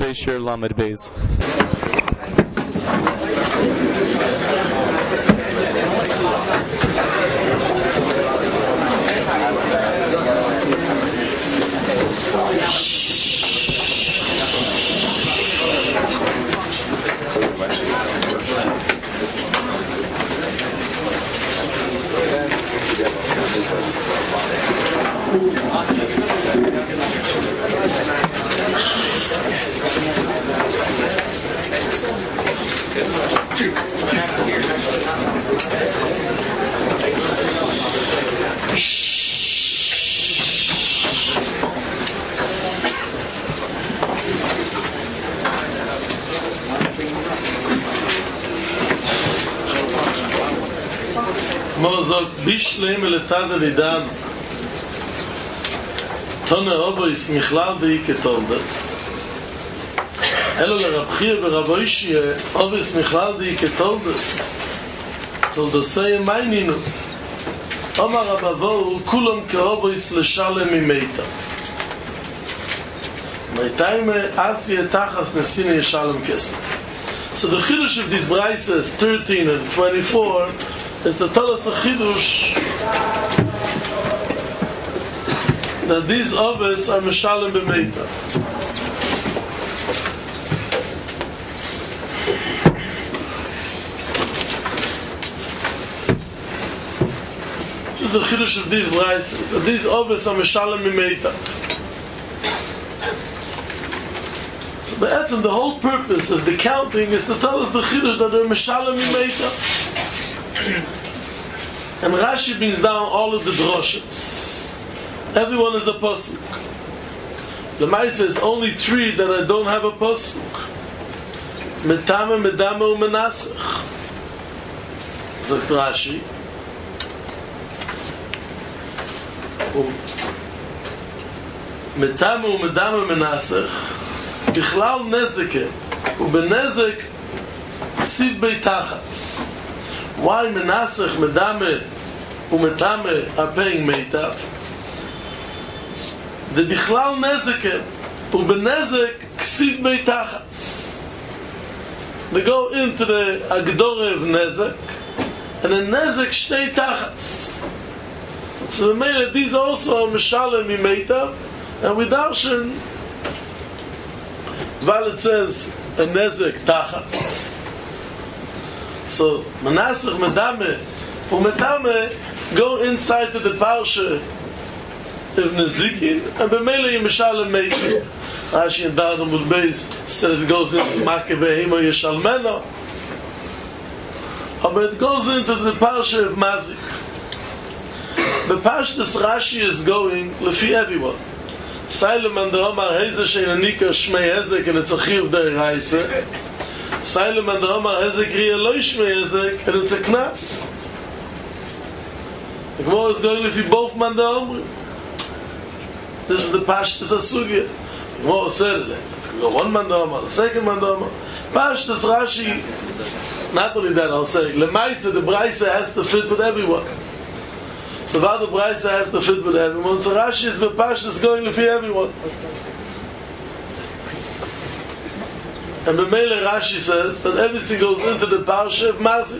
Tuesday Shir Lamed Beis. Mozart Bishleim Letad Vidan Tone Obo is Michlal de Iketoldas Elo Lerabchir Veraboishie Obo is Michlal de Iketoldas Toldosei Maininu Omar Abavo Kulam Keobo is Leshalem Imeita Meitaime Asi Etachas Nesine Yeshalem Kesef. So the Chiddush of these Braises 13 and 24 is the Talas Chidush that these others are Meshalem B'meita. This is the Chidush of these Braises, that these others are Meshalem B'meita. So the whole purpose of the counting is to tell us the Chidush that they're Meshalem B'meita. And Rashi brings down all of the droshes. Everyone is a pasuk. The Maisa is only three that I don't have a pasuk. Metame, Medame, and Menasech. Sagt Rashi. Metame, Medame, Menasech. Bichlal Nezeke. Ubenezek Ksiv Beitachas. Why Menasech, Medame, Umetame are paying Meitav? The Bichlal Nezeke, Ubenezek Ksiv Beitachas. They go into the Agdore of Nezek, and the Nezek Shtei Tachas. So the Meile, these also are Meshalem Meitav, and we darshan, while it says a Nezek Tachas. So Menasech, Medame, Umetame go inside to the parsha of Nezikin, and B'meila Yemeshalem Meitav. Rashi and Dardan Bulbeis said it goes into Makeh Behema Yeshalmena, but it goes into the parsha of Mazik. The Pashtus Rashi is going lefi everyone. Sailem and the Omar Heze Sheinanika Shmei Hezek, and it's a Chiv Der Reise. Sailem and the Omar Hezek Riya Lo Shmei Hezek, and it's a Knas. The Gemara is going lefi both man the Omri. This is the Pashtus Asugya. The Gemara said it. It's going to go one man the Omar, the second man the Omar. Pashtus Rashi, not only that, I'll say, Lemaisa, the Braisa has to fit with everyone. So while the Braisa has to fit with everyone, so Rashi is the Pashtus going lefi everyone. And B'meile Rashi says that everything goes into the parsha of Mazik.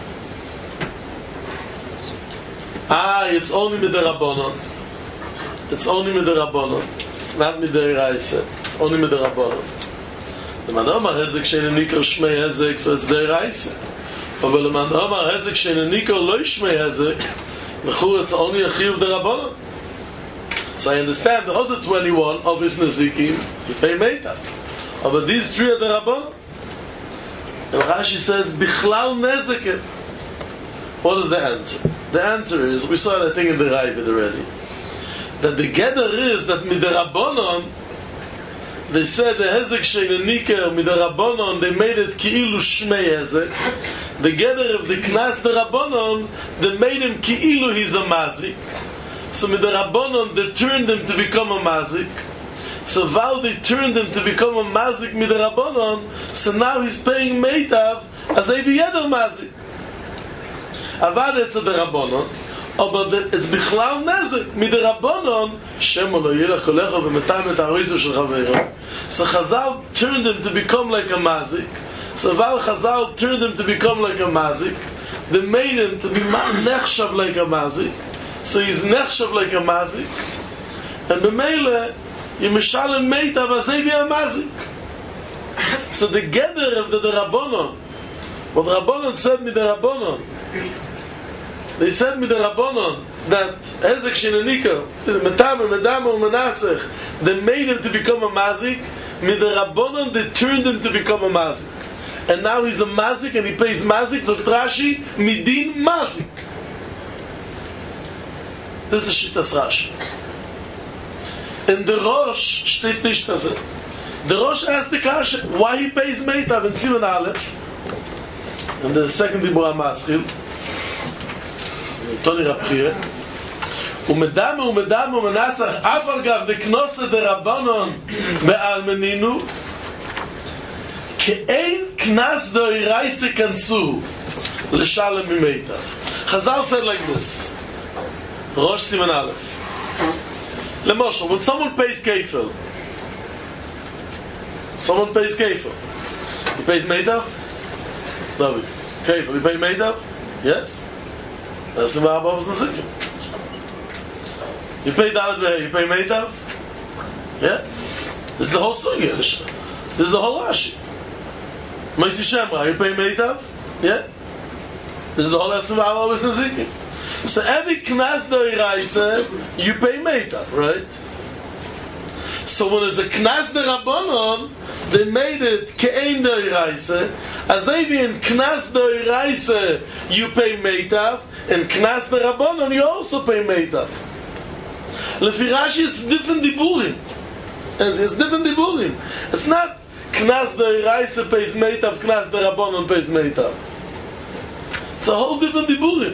It's only Midirabonon. It's only Midirabonon. It's not Midiraisa. It's only Midirabonon. The Manoma Hezek Sheinanika Shmei Hezek, so it's Deraisa. But the Manoma Hezek Sheinanika Lo Shmei Hezek, it's only a Chiyuv Derabonon. So I understand the other 21 of his Nezikim, you pay Meitav. But these three are the Rabbanon. And Rashi says, Bichlal Nezeke. What is the answer? The answer is, we saw it I think in the Ravid already, that the Geder is that Miderabbanon, they said the Hezek Sheinanika Miderabbanon, they made it Ki'ilu Shmei Hezek. The Geder of the Knas Derabbanon, they made him Ki'ilu he's a Mazik. So Miderabbanon, they turned him to become a Mazik. So while they turned him to become a Mazik Midirabonon, so now he's paying Meitav as every other Mazik. Avad it's a Derabonon, aber it's bichlal nezek mit der Rabbanon shemo lo yelech kolecho v'metam et ha'oisu shel chaveiro. So Chazal turned him to become like a mazik. So while Chazal turned him to become like a mazik, they made him to be nechshav like a mazik. So he's nechshav like a mazik, and b'meile Yimeshalem meita v'azei bi a mazik. So the gather of the Rabbanon, what Rabbanon said mit the Rabbanon, they said mit the Rabbanon that Hezek Shenenika is Metamer, Medama, Menasech, they made him to become a mazik. Mit the Rabbanon, they turned him to become a mazik. And now he's a mazik and he pays mazik, so Rashi, midin mazik. This is Shittas Rashi. In the Rosh steht nicht das. The Rosh asked the Kasha why he pays Meitav in Siman Aleph. And the second Dibur HaMaschil, Tony Rapchir, Umedame Menasach Afal Gav the Knosse der Rabbanon Be'almeninu Ke'ein Knas Doiraise Kansu L'Shalem Meitav. Chazal said like this, Rosh Siman Aleph. Lemoshel, when someone pays kefil, he pays meitav? No, kefil, he pays meitav? Yes. That's the Ma'abah of Nazikim. You pay Dalet Be'eh, you pay meitav? Yeah. This is the whole sugya. This is the whole Rashi. Moiti Shemra, you pay meitav? Yeah. This is the whole Ma'abah of Nazikim. So every knas d'oraisa you pay meitav, right? So when it's a knas d'Rabbanon, they made it ke'ein d'oraisa. As they be in knas d'oraisa you pay meitav, and knas d'Rabbanon you also pay meitav. Lefi Rashi it's different diburim. It's different diburim. It's not knas d'oraisa pays meitav, knas d'Rabbanon pays meitav. It's a whole different diburim.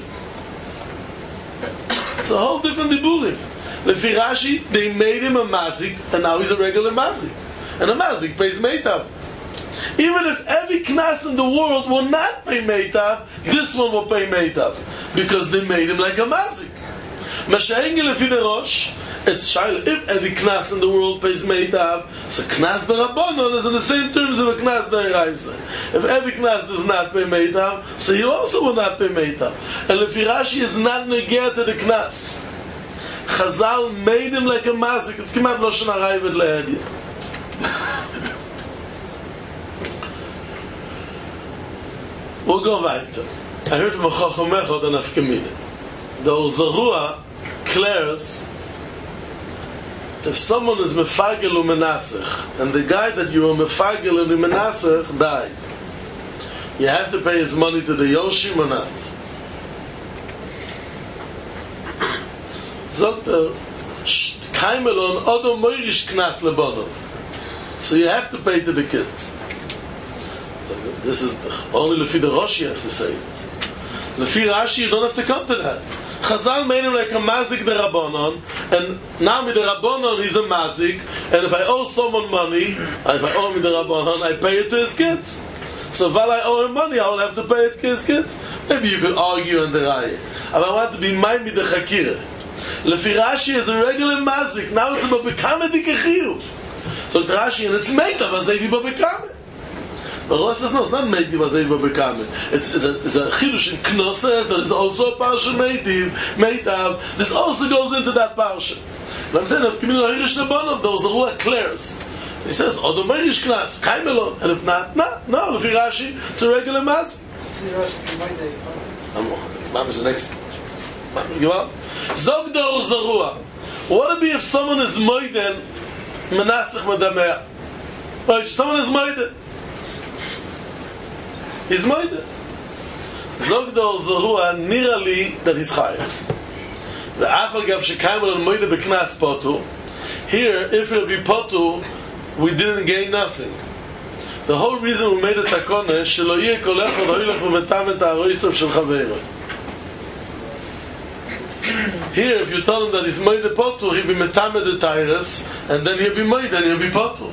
It's a whole different diburim. Lefi Rashi, they made him a mazik, and now he's a regular mazik. And a mazik pays meitav. Even if every knas in the world will not pay meitav, this one will pay meitav. Because they made him like a mazik. Masha'engel lefi the Rosh, it's shaila. If every knas in the world pays meitav, so knas b'Rabbanon is in the same terms of a knas d'oraisa. If every knas does not pay meitav, so he also will not pay meitav. And lefi Rashi is not negate to the knas. Chazal made him like a mazik. It's kimat lo shana raivet le'edia. We'll go weiter. I heard from a Chacham Echad and Afkamina. The Ozarua declares, if someone is mefagel u'menasech, and the guy that you were mefagel and u'menasech died, you have to pay his money to the Yoshim or not? Sagt Kaimelon Odom Moirish Knas Lebonov. So you have to pay to the kids. So this is only Lefi the Rosh you have to say it. Lefi Rashi you don't have to come to that. Chazal made him like a mazik the Rabbanon, and now with the Rabbanon he's a mazik, and if I owe someone money, if I owe me the Rabbanon, I pay it to his kids. So while I owe him money, I will have to pay it to his kids. Maybe you could argue on the Raya. But I want to be mine with the Chakira. Lefi Rashi is a regular mazik. Now it's about Bekame Dikachiyuv. So Rashi, and it's Meitav Azevi Bekame. The Rosh says no, it's not Meitav Azevi Bekame. It's a Chidush in Knosses that is also a Parsha Meitav. This also goes into that Parsha. And I'm saying if Kimil Hirish Nebonov, those are Ruach Clares. He says, Odom Meirish Knas, Kaimelon, and if not, no, Lefi Rashi, it's a regular mazik. It's the next. Give up. Zog the Ozarua. What would it be if someone is moiden menasech medamea? Well, someone is moiden. He's moiden. Zog the Ozarua nearly that he's chayav. The afal gav shekaimel and moiden beknas potu. Here, if it will be potu, we didn't gain nothing. The whole reason we made a takone shelo yeh kol echad hoylech v'metam et ha'aroistov shel chaveiro. Here, if you tell him that he's moed the potu, he'll be metamed the tyrus, and then he'll be moed, and he'll be potu.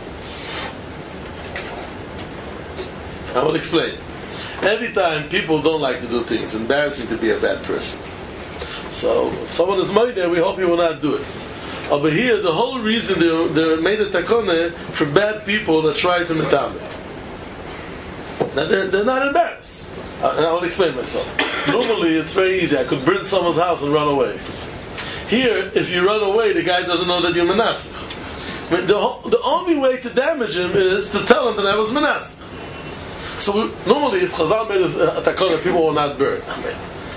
I will explain. Every time people don't like to do things, it's embarrassing to be a bad person. So if someone is moide, we hope he will not do it. Over here, the whole reason they made a takone for bad people that try to metame. Now they're not embarrassed. And I will explain myself. Normally, it's very easy. I could burn someone's house and run away. Here, if you run away, the guy doesn't know that you're menasich. I mean, the only way to damage him is to tell him that I was menasich. So normally, if Chazal made a takone, people will not burn. I mean,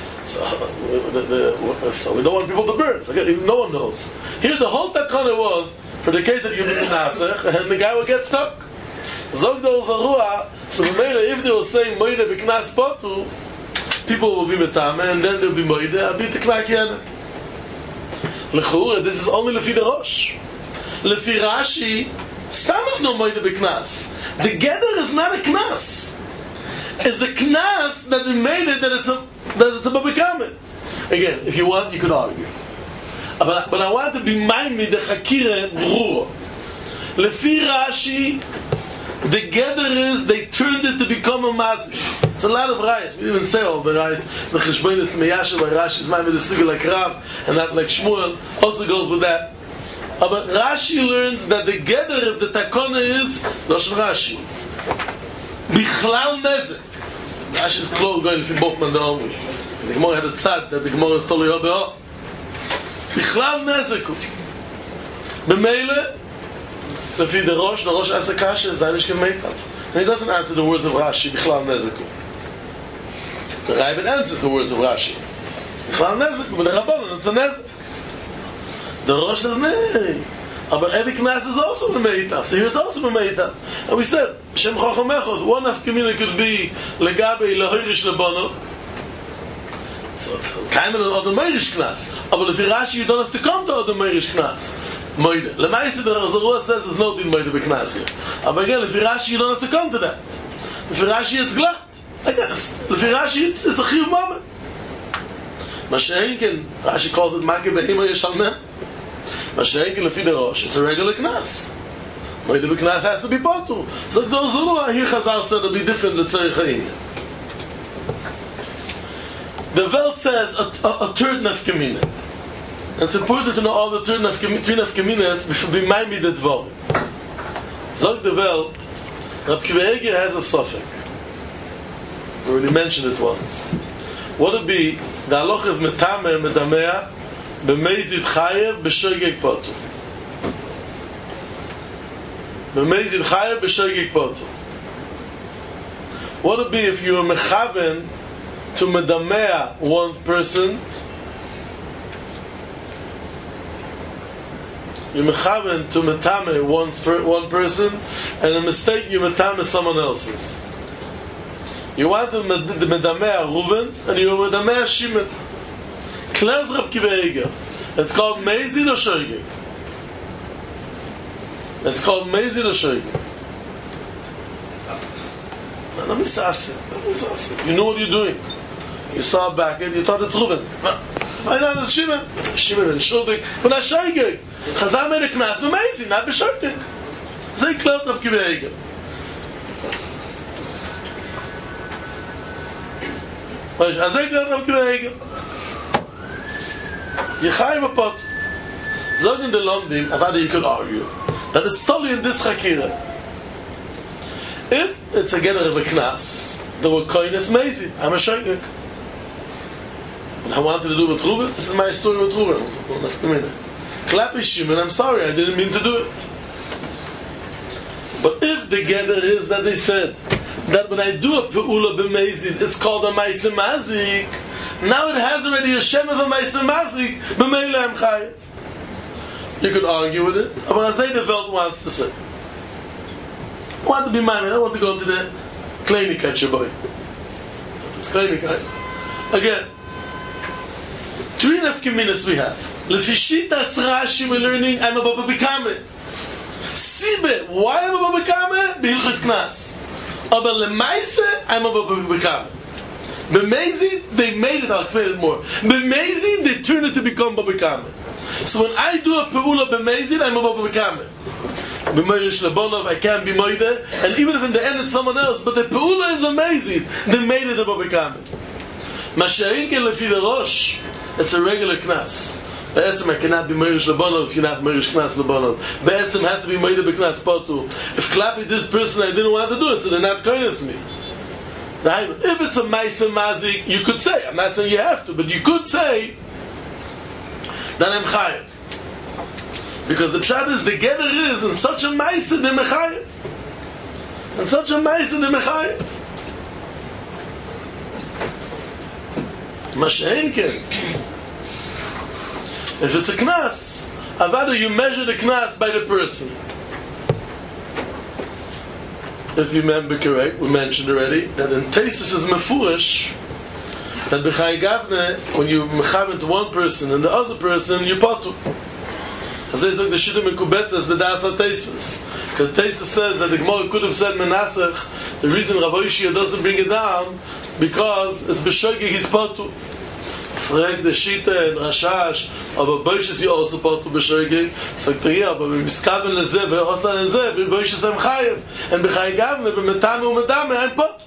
so we don't want people to burn. Okay, no one knows. Here, the whole takone was for the case that you be menasich, and the guy will get stuck. Zog the Zarua. So if they will say moide b'knas potu, people will be metame, and then they'll be moide. I'll be the klakiyana. L'chura, this is only lefi the Rosh. Lefi Rashi, stam is no moide b'knas. The gather is not a knas. It's a knas that they made it that it's a babikamet. Again, if you want, you could argue. But I want to be minded the chakira brura. Lefi Rashi, the gather is they turned it to become a mazik. It's a lot of rayas. We didn't even say all the rayas. The cheshbon is meyashav by Rashi's mind with the sugel like Rav, and that like Shmuel also goes with that. But Rashi learns that the gather of the takona is Lashon Rashi. Bichlal nezek. Rashi's close going if you both man the only. The Gemara had a tzad that the Gemara is totally obeah. Bichlal nezeku. B'meile. Lefi the Rosh asks a kasha, Zainish can make up. And he doesn't answer the words of Rashi, Bichlal Nezeku. The Ravid answers the words of Rashi. Bichlal Nezeku, but the Rabbanon, it's a Nezek. The Rosh says, nay. But every Knas is also a Meitav. So here it's also a Meitav. And we said, Shem Chacham Echad, one of Kamina could be Legabe Lehoirish Lebono. So, kind of an Odomerish Knas. But if Rashi, you don't have to come to Odomerish Knas. Moide. Lemaise the Zarua says there's no din moide b'knas here. But again, if Rashi you don't have to come to that. If Rashi it's glad. I guess. If Rashi it's a chiyuv moment. Masha'enken, Rashi calls it Makeh Behema Yeshalmem. Masha'enken lefi the Rosh, it's a regular knas. Moide b'knas has to be potu. So the Zarua here Chazal said it'll be different l'tzorech ha'inyan. The Welt says a third nafkamina. It's important to know all the three nafkaminas before we might be the dvorim. Zog the Welt, Rab Kiva Eger has a suffix. We already mentioned it once. What would be the halacha is metamer medamea b'meizid chayev b'shogeg potu. B'meizid chayev b'shogeg potu. What would be if you were mechaven to medamea one person's? You mechaven to metame one person, and a mistake you metame someone else's. You want to medamea Reuven's, and you medamea Shimon. Klez Rab Kiva Eger. It's called Meizid or Shoigeg. It's called Meizid or Shoigeg. Let me sass it. You know what you're doing. You saw back and you thought it's Reuven. I know it's Shimon. Shimon and Shoigeg. But not Shoigeg. Chazal made a knas b'meizid, not b'shogeg. Zay klot Rab Kiva Eger. Zay klot Rab Kiva Eger. Yechai b'pot. Zog in the Lomdim, I thought you could argue that it's totally in this chakira. If it's a getter of a knas, the word koines meizid. I'm a shogeg. What I wanted to do with Reuven, this is my story with Reuven. Klapi Shimon, I'm sorry, I didn't mean to do it. But if the gather is that they said that when I do a pe'ula b'meizid, it's called a ma'aseh mazik, now it has already a shem of a ma'aseh mazik, b'meila am chayev. You could argue with it, but I say the Welt wants to say. I want to be mine, I want to go to the Kleinika Chaboy. It's Kleinika. Again, three nafkaminas we have. Lefishitas Rashi we're learning I'm a Baba Bikame. Sibe, why I'm a Baba Bikame? B'hilchos Knas. Aber lemaise I'm a Baba Bikame. B'meizid, they made it, I'll explain it more. B'meizid, they turned it to become Baba Bikame. So when I do a pe'ula b'meizid, I'm a Baba Bikame. B'meirish lebonov, I can't be moide, and even if in the end it's someone else, but the pe'ula is amazing, they made it a Baba Bikame. Masha'inke lefi the Rosh, it's a regular knas. בעצם I cannot be Meirish Lebonov if you're not Meirish Knas Lebonov. בעצם had to be Meirish Beknas Potu. If Klapi this person I didn't want to do it, so they're not kindness me. If it's a Maisa Mazik, you could say, I'm not saying you have to, but you could say, then I'm Chayev. Because the pshat is, the gather is, in such a Maisa, they're Mechayev. In such a Maisa, they're Mechayev. Mashenken. If it's a knas, avada, you measure the knas by the person. If you remember correct, we mentioned already that in Tesis is mefurish that b'chai gavne, when you mechaven to one person and the other person, you potu. As they say, the shita mekubetzes b'das ha-Tesis. Because Tesis says that the Gemara could have said menasech, the reason Rav Oishia doesn't bring it down, because it's b'shoigig his potu. Frag the Shita and Rashash, aber Boishes you also part to Beshoigig. Sagt hier, aber wir miskaven leze, ve'osa leze, wir Boishes am Chayev. And b'chai gavne, b'metame u'medame, ein pot.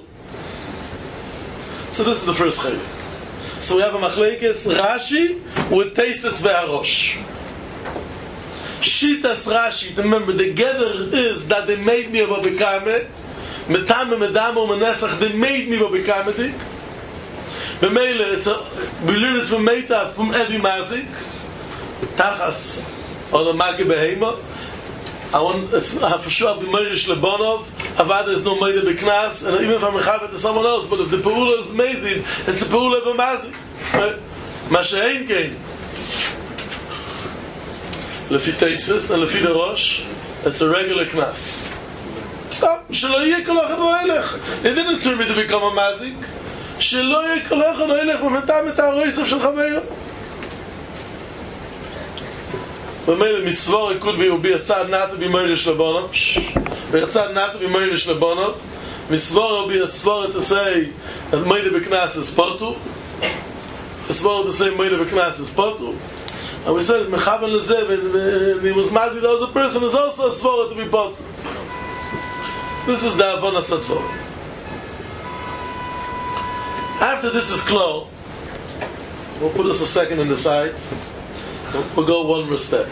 So this is the first Chayev. So we have a Machlekes Rashi with Tesis ve'arosh. Shitas Rashi, remember, the gather is that they made me a Babikame, metame, medame, u'menesach, they made me Babikame. B'meile, we learn it from Meitav, from Evi Mazik, Tachas, or the Magi Behema. I for sure I'll be Meirish Lebonov, Avada is no Meida B'Knas, and even if I'm Mechavet to someone else, but if the Peula is amazing, it's a Peula of a Mazik. Mashein came. Lefi Teisvis, and Lefi the Rosh, it's a regular Knas. Stop, Shelo Yeh Kol Echad V'Elech. It didn't turn me to become a Mazik. שלא יקלך לא ילך ומתם את הרויסף של חברו. במילא מסבור הקוד בי יצא נטו במוירש לבונוב, ויצא נטו במוירש לבונוב, מסבור בי הסבור את עשי את מוידה בכנס הספורטו, הסבור את עשי מוידה בכנס הספורטו, and we said מכוון לזה, and he was mazi the other person is also a svora to be potu. This is the Avona Satvor. After this is clear, we'll put us a second on the side. We'll go one more step.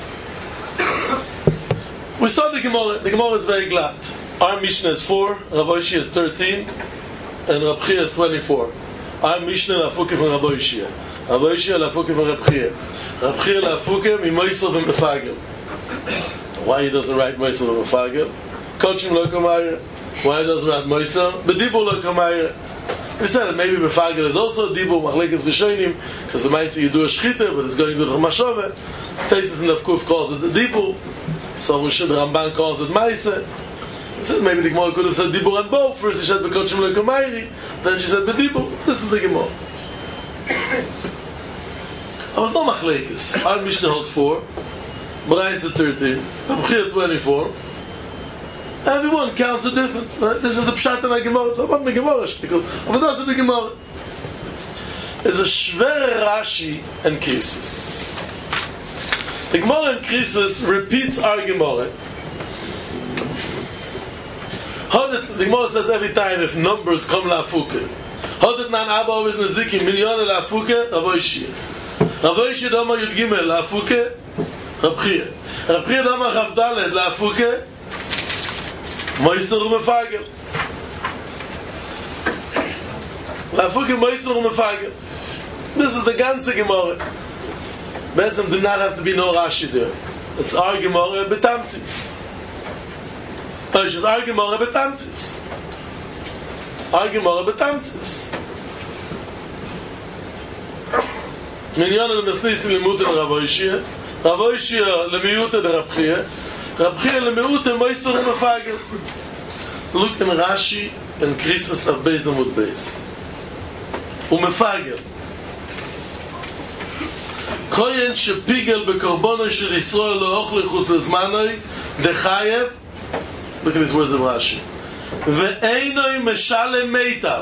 We saw the Gemara. The Gemara is very glad. Our Mishnah is 4, Rav Oishia is 13, and Rab Chia is 24. Our Mishnah lafuke from Rav Oishia. Rav Oishia lafuke from Rab Chia. Rab Chia lafuke mi Moisel and Mefagel. Why he doesn't write Moisel and Mefagel? Kochim lo kamayre. Why he doesn't write Moisel? Bedibu lo kamayre. We said that maybe Mefagel is also Dibu, Machlekes Rishonim, because the Maisi you do a Shchita, but it's going to the Mashove. Tesis in the Kuf calls it the Dibu. So we should, the Ramban calls it Maisi. We said maybe the Gemara could have said Dibu and both. First he said Bekochim Lekomayri, then she said Bedibu. This is the Gemara. I was no Machlekes. Our Mishnah holds 4, Braisa 13, Abchir 24. Everyone counts it different. Right? This is the Pshat in the Gemara. So what the Gemara is? But that's the Gemara. It's a Shver Rashi and Krisis. The Gemara and Krisis repeats our Gemara. The Gemara says every time if numbers come la'afuke. Hodet nan Abba always neziki minyon la'afuke Rav Oishia. Rav Oishia dama Yud Gimel la'afuke Rab Chia. Rab Chia dama Chav Daled la'afuke Moiser u'Mefagel. La'afuke Moiser u'Mefagel. This is the ganze Gemara. Bezem did not have to be no Rashi there. It's our Gemara betamtis. It's just our Gemara betamtis. Our Gemara betamtis. Minyan al-Mesnisi l'mute Rav Oishia. Rav Oishia l'miyute Rab Chia. Rab Chia l'miyute Moiser u'Mefagel. Look in Rashi and Krisis of Beis Amud Beis. U'Mefagel. Koyen shepigel bekorbono shel Yisrael lo ochli chus lezmanoi dechayev. Look at these words of Rashi. Ve'einoi meshalem meitav.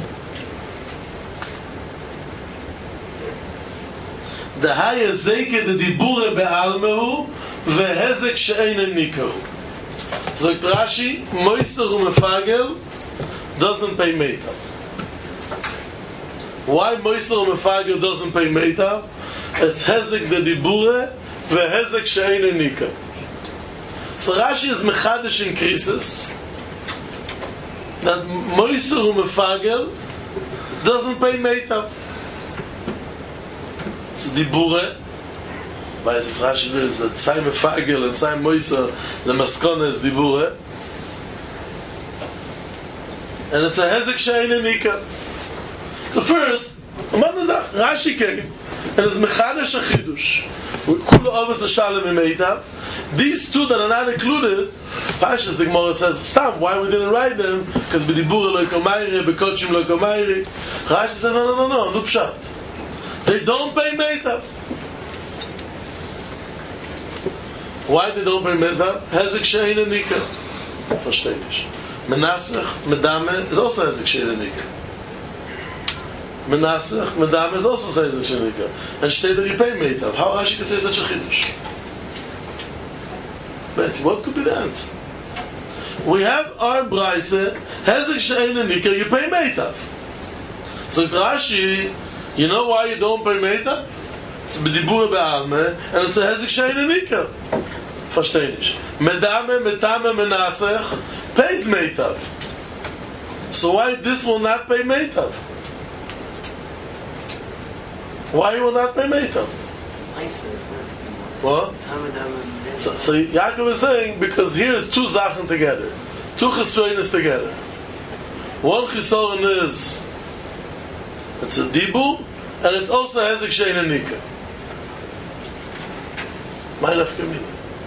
Dehaya zeke de dibure be'almehu ve'hezek she'einen nikahu. Zogt Rashi, Moiser u'Mefagel doesn't pay meitav. Why Moiser Mefagel doesn't pay Meitav? It's Hezek the Dibure Vehezek She'ein Nika. So Rashi is Mechadish in Krisis that Moiser Mefagel doesn't pay Meitav. It's Dibure. By this Rashi is that Tzai Mefagel and Tzai Moiser the Maskona is Dibure. And it's a Hezek She'ein Nika. So first, Rashi came and it's Mechadish Achidush. Kulu Avos L'Shalem Meitav. These two that are not included, Pashas the Gemara says, stop, why we didn't write them? Because B'dibura Lo Komayri, B'Kochim Lo Komayri. Rashi said, no, pshat. They don't pay Meitav. Why they don't pay Meitav? Hezek She'ein Nika. Verstehe ich. Menasech, Medame is also Hezek She'ein Nika. Menasech, Medame is also Hezek She'ein Nika. And steht that you pay Meitav. How Rashi can say such a Chiddush? But what could be the answer? We have our Braise, Hezek She'ein Nika, you pay Meitav. So Rashi, you know why you don't pay Meitav? It's B'dibura Be'alme, and it's a Hezek She'ein Nika. Verstehe ich. Medame, Metame, Menasech pays Meitav. So why this will not pay Meitav? Why will not pay Meitav? What? So Yaakov is saying, because here is two Sachen together. Two Chesroinis together. One Chisoron is, it's a Dibur, and it's also Hezek She'ein Nika. Ma'in Nafkamina.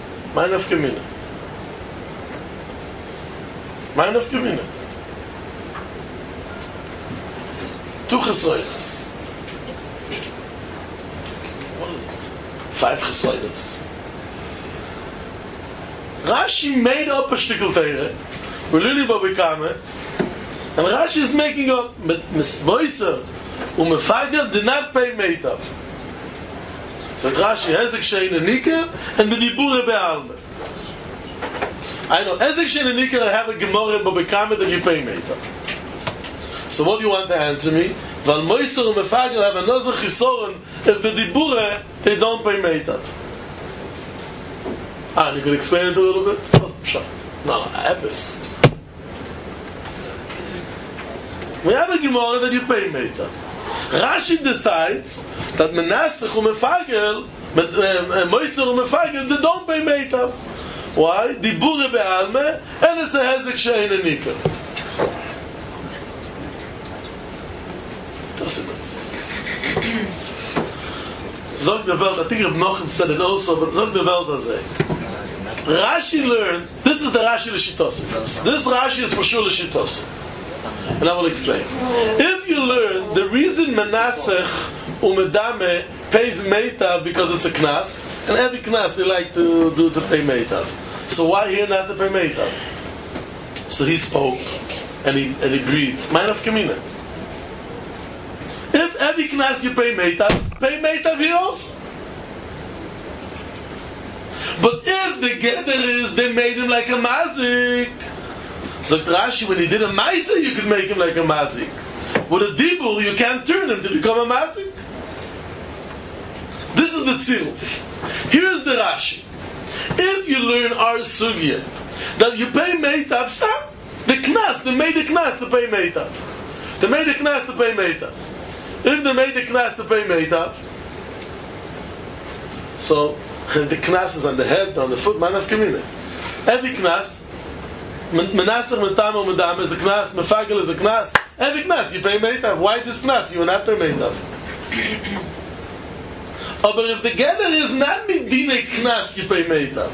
Two Chesroinis. What is it? 5 Chesroinis. Rashi made up a shtickle teire, Relili Babikame, and Rashi is making up, Moiser Umefagel did not pay Meitav. So Rashi, Hezek She'ein Nika, and B'dibura Be'alme. I know, Hezek She'ein Nika, I have a Gemara Babikame that you pay Meitav. So what do you want to answer me? Val Moiser Umefagel have another Chisoron, if B'dibura, they don't pay Meitav. And you can explain it a little bit? No, Epis. We have a Gemara that you pay Meitav. Rashi decides that Menasech Umefagel, Moiser Umefagel, they don't pay Meitav. Why? Dibure Be'alme, and it's a Hezek She'ein Nika. That's it. Zog the Welt, I think Reb Nochem said it also, but Zog the Welt as Rashi learned, this is the Rashi L'Shitosim. This Rashi is for sure L'Shitosim. And I will explain. If you learn the reason Menasech Umedame pays Meitav because it's a Knas, and every Knas they like to pay Meitav. So why here not to pay Meitav? So he spoke and he breathes. Ma'in Nafkamina. If every Knas you pay Meitav here also. But if the gather is they made him like a mazik, so Rashi, when he did a maisa, you could make him like a mazik. With a dibur, you can't turn him to become a mazik. This is the tziluf. Here is the Rashi. If you learn our sugya that you pay meitav, stop. The knas, they made the knas to pay meitav. They made the knas to pay meitav. If they made the knas to pay meitav, so the knas is on the head, on the foot, man of kamina. Every knas, menasach, metama, medam is a knas, mefagel is a knas. Every knas you pay meitav. Why this knas? You will not pay meitav. But if the gather is not midine knas, you pay meitav.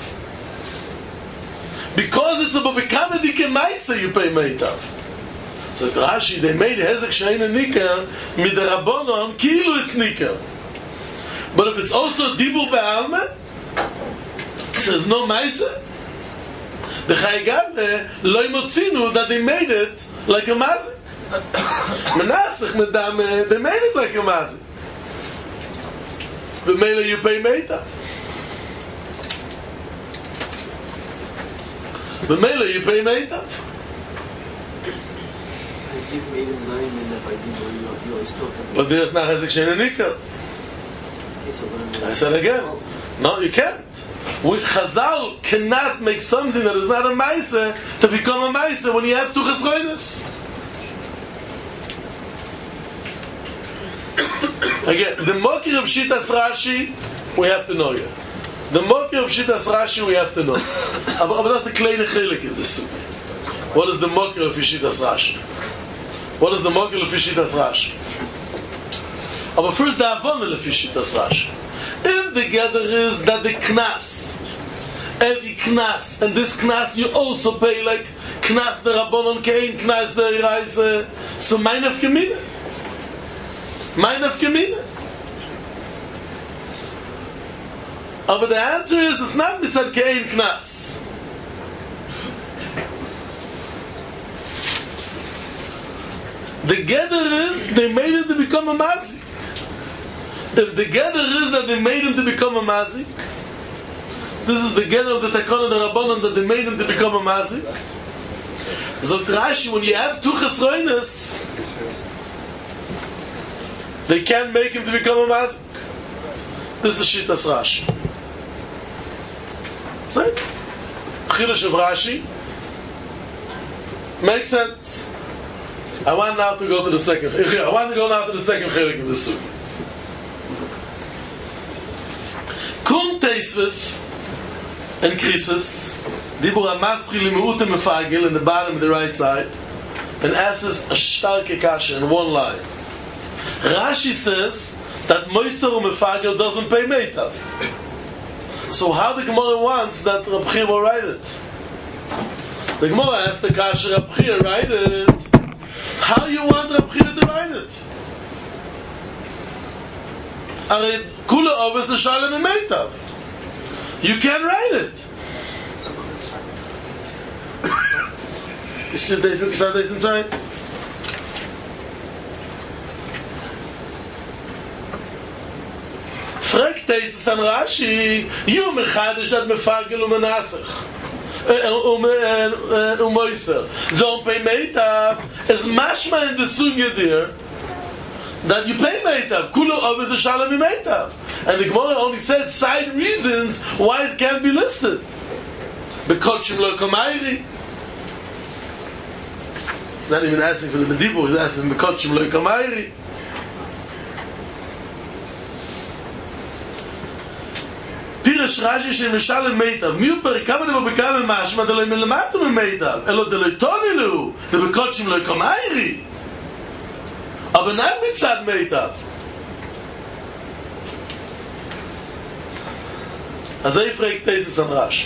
Because it's a b'kamedi kemaisa, you pay meitav. So Rashi, they made hezek she'ein nikar midarabonon kilu it's nikar. But if it's also dibur be'alma, so there's no maisa. The Chayyim lo motzinu that they made it like a mazik. Menasach medam, they made it like a mazik. But mele you pay meitav. But mele you pay meitav. But there's not Hezek Shein Nikar. I said again, no, you can't. Chazal cannot make something that is not a Maisa to become a Maisa when you have two Chesroines. Again, the Mokir of Shitas Rashi, we have to know here. The Mokir of Shitas Rashi, we have to know. But that's the kleine chelik in this sugi. What is the Mokir of Shitas Rashi? What is the Mokir of Shitas Rashi? But first, the Avon of Shitas Rashi. If the gather is that the Knas, every Knas, and this Knas you also pay like Knas the Rabbanon Kein, Knas the Reise, so mine of Gemine. Mine of Gemine. But the answer is, it's not Mitzad Kein Knas. The gather is, they made him to become a Mazik. If the gather is that they made him to become a Mazik, this is the gather of the Takon and the Rabbanon that they made him to become a Mazik. So Rashi, when you have two Chesroines, they can't make him to become a Mazik. This is Shitas Rashi. See? Chidush of Rashi makes sense. I want now to go to the second. I want to go now to the second chilik of the sugi. Kum Teisves and Krisis, Dibur HaMaschil Limu'utim Mefagil in the bottom of the right side, and asks a starke kasha in one line. Rashi says that Moiser Mefagil doesn't pay Meitav. So how the Gemara wants that Rab Chia will write it? The Gemara asks the kasha, Rab Chia, write it. How you want Rab Chia to write it? Kula Ovis L'Shalem Meitav. You can't write it. You see this inside? Fragt Teisus an Rashi, you mechadish that mefagel umenasach. Moiser. Don't pay Meitav. Is mashma in the sugya there that you pay Meitav. Kulu Ovis L'Shalem Meitav. And the Gemara only said side reasons why it can't be listed. Bekochim lo kamayri. He's not even asking for the Medibur, he's asking Bekochim lo kamayri. Pirish Rashi she Mishalem Meitav. Miuper kama nebo bekame mashma deloi melamatu Meitav. Elo deloi tonilu. De Bekochim lo kamayri. Aber not mitzad Meitav. As I fragt Teisus an Rashi.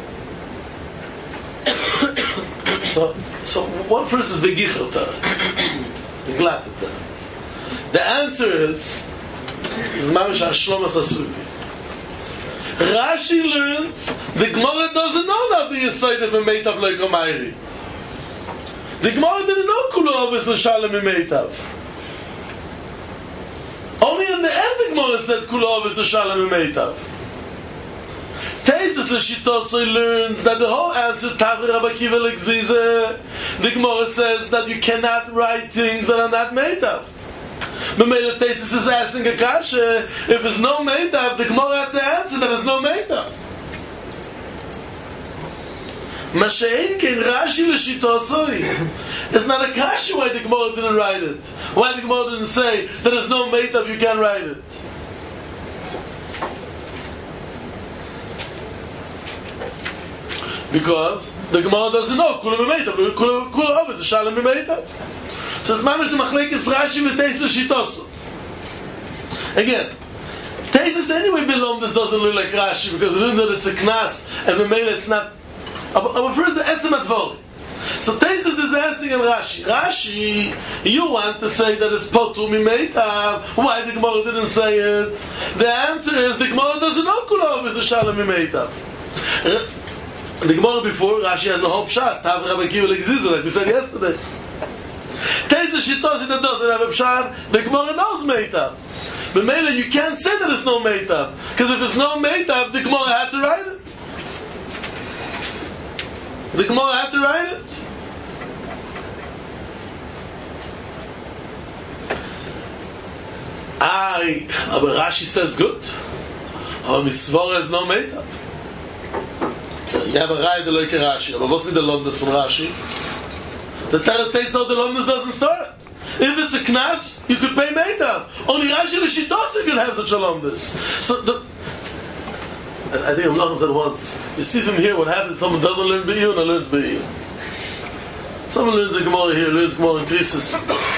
So what first is the Gichel Teretz? The Glatte Teretz. The answer is Mamish HaShlomas HaSugi. Rashi learns the Gemara doesn't know that the Yesod of a Meitav Lo Kamayri. The Gemara didn't know Kulu Ovis L'Shalem Meitav. Only in the end the Gemara said Kulu Ovis L'Shalem Meitav. Teisus L'Shitosoi learns that the whole answer Tavri Rabbi Akiva L'Gzize, the Gemara says that you cannot write things that are not Meitav. B'meila Teisus is asking a kasha, if there's no Meitav, the Gemara had to answer that there's no Meitav. Mashein Ken Rashi L'Shitosoi. It's not a kasha why the Gemara didn't write it. Why the Gemara didn't say that there's no Meitav, you can't write it. Because the Gemara doesn't know Kula B'Meitav, Kula Ovis L'Shalem B'Meitav. So it's mamish the machlekes Rashi v'Teisus L'Shitosu. Again, Teisus anyway below this doesn't look like Rashi because it that it's a knas and B'Meila it's not. But first the Etzem Atvori. So Teisus is asking in Rashi. Rashi, you want to say that it's Potu B'Meitav. Why the Gemara didn't say it? The answer is the Gemara doesn't know Kula Ovis L'Shalem B'Meitav. The Gemara before, Rashi has a whole pshat. Tav Rabbi Akiva L'Gzize, like we said yesterday. Taste the Shitosi that doesn't have a pshat, the Gemara knows Meitav. But Mela, you can't say that it's no Meitav. Because if it's no Meitav, the Gemara had to write it. The Gemara had to write it. but Rashi says good. Aber Misvora is no made up. So you have a Raya de Loike Rashi. But what's with the Lomdas from Rashi? The Teretz states how the Lomdas doesn't start. If it's a Knas, you could pay made up. Only Rashi and Shitose can have such a Lomdas. So I think Amlachim said once, you see from here what happens, someone doesn't learn Be'iyun or learns Be'iyun. Someone learns the Gemara here, learns Gemara in Krisis.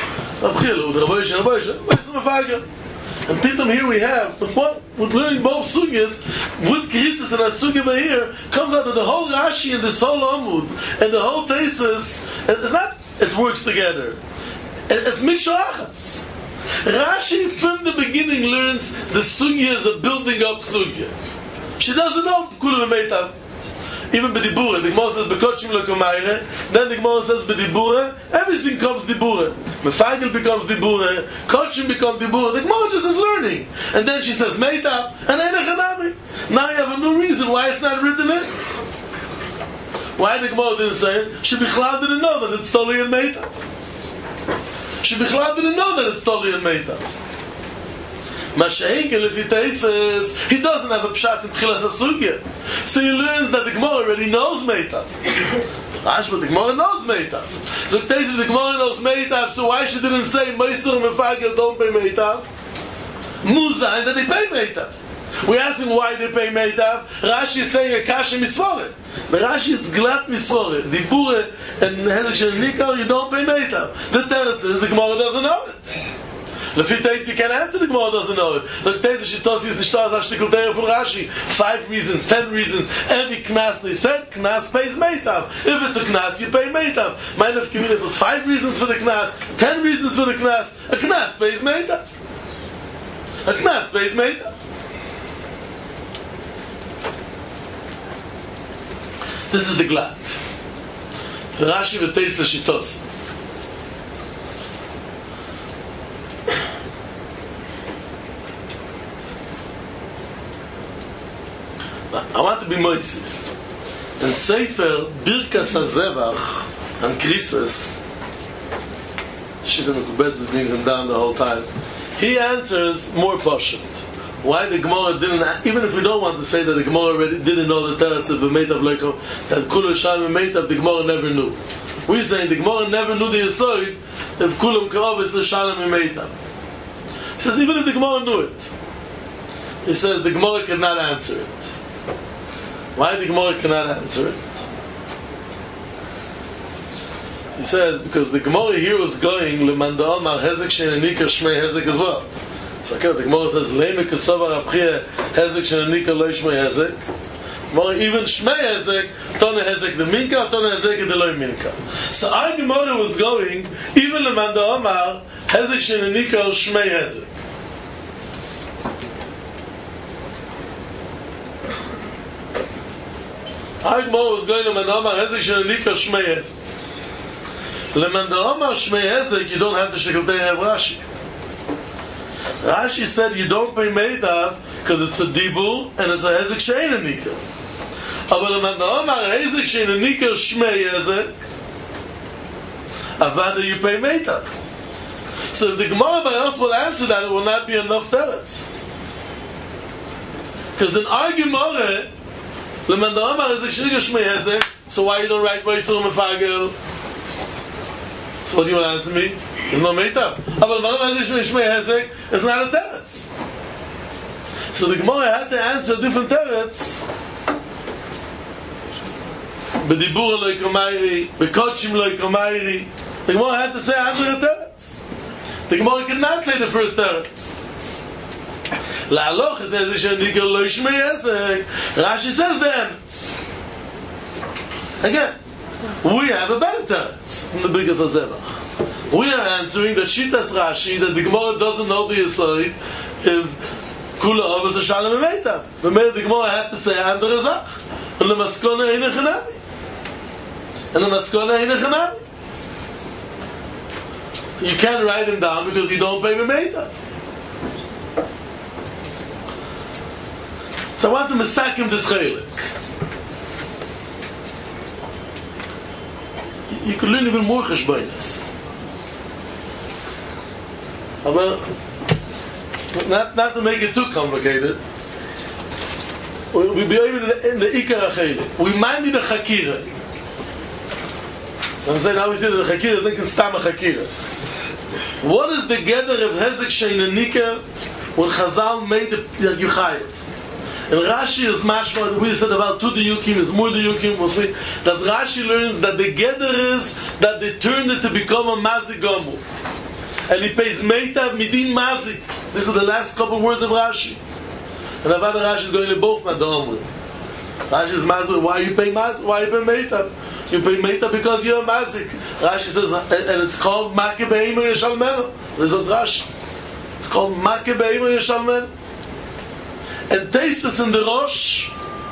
And people here we have, with learning both sugyas, with Krisis and a sugya here, comes out that the whole Rashi and this whole Amud, and the whole thesis, it's not, it works together. It's Mikshachas. Rashi from the beginning learns the sugya is a building up sugya. She doesn't know Kulam Meitav. Even B'dibura, the Gemara says B'kochim L'komayre, then the Gemara says B'dibura, everything comes Dibura. Mefagel becomes Dibura, Kochim becomes Dibura, the Gemara just is learning. And then she says Meitav, and Einechanami. Now you have a new reason why it's not written in. Why the Gemara didn't say it? She Bichlad didn't know that it's Toli and Meitav. She Bichlad didn't know that it's Toli and Meitav. Mashenkel, if he tastes, he doesn't have a pshat in Tchilas HaSugya. So he learns that the Gemara already knows Meitav. But the Gemara knows Meitav. So if the Gemara knows Meitav, so why she didn't say Meisur and Mefagel don't pay Meitav? Muzayin that they pay Meitav. We ask him why they pay Meitav. Rashi is saying a kasha misvore. But Rashi is glad misvore. Dibure and Hezek Shel Nikar, you don't pay Meitav. The Teretz is the Gemara doesn't know it. The fit taste you can answer, the Gemara doesn't know it. So the taste Shitosi is nicht as Ashtikul Teir from Rashi. 5 reasons, 10 reasons. Every Knas they said, Knas pays Meitav. If it's a Knas, you pay Meitav. Mine of Kivin, it was 5 reasons for the Knas, 10 reasons for the Knas. A Knas pays Meitav. A Knas pays Meitav. This is the Glad. The Rashi with taste Shitosi. I want to be moitzi. In Sefer Birkas HaZevach and Krisis, Shita Mekubetzis brings him down the whole time. He answers more pashut. Why the Gemara didn't, even if we don't want to say that the Gemara already didn't know the Teretz of Meitav Leiko, that Kulam Shalom Meitav, the Gemara never knew. We're saying the Gemara never knew the Yesod if Kulam Karov is L'Shalom Meitav. He says even if the Gemara knew it, he says the Gemara cannot answer it. Why the Gemara cannot answer it? He says because the Gemara here was going Lemanda Omar Hezek Shenanika Shmei Hezek as well. So okay, the Gemara says Leime Kesava Rapchia Hezek Shenanika Lo Shmei Hezek. More even Shmei Hezek Tone Hezek the Minka Tone Hezek the Lo Minka. So our Gemara was going even Lemanda Omar Hezek Shenanika Shmei Hezek. Agmor was going to Mandama Hezek Shenanika Shmei Hezek. Lemandama Shmei Hezek, you don't have the Shekeltei of Rashi. Rashi said you don't pay Meitav because it's a Dibur and it's a Hezek Shenanika. But Lemandama Hezek Shenanika Shmei Hezek, Avada you pay Meitav. So if the Gemara by us will answer that, it will not be enough teretz. Because in our Gemara, so why you don't write Beisur Mefagel? So what do you want to answer me? There's no Meitav. It's not a teretz. So the Gemara had to answer different teretz. B'dibur lo yikomayri, b'kochim lo yikomayri. The Gemara had to say under a teretz. The Gemara could not say the first teretz. La'aloch is Hezek Shenanika Lo Shmei Hezek. Rashi says the emes. Again, we have a better teretz from the Birkas HaZevach. We are answering that Shitas Rashi that the Gemara doesn't know the Yesod if Kula Ov is L'Shalom Meitav. The Gemara had to say under a Zach. And the Maskona Einechanami. And the Maskona Einechanami. You can't write him down because you don't pay Meitav. So I want to mesakim this chelik. You could learn even more cheshbonos. Aber not to make it too complicated, we be able in the Ikar Achele. We mind the Chakira. I'm saying now we see that the Chakira is thinking Stam Chakira. What is the gather of Hezek Shein and Nikar when Chazal made the Yuchayev? And Rashi is mashma, we said about two diyukim, is more diyukim, we'll see, that Rashi learns that the gather is that they turned it to become a mazik gomu. And he pays meitav midin mazik. This is the last couple words of Rashi. And Avad Rashi is going to both Madom. Rashi is mazik, why you pay mazik? Why you pay meitav? You pay meitav because you're a mazik. Rashi says, and it's called Makeh Be'imo Yeshalmenu. This is what Rashi. It's called Makeh Be'imo Yeshalmenu. And Teisvus and the Rosh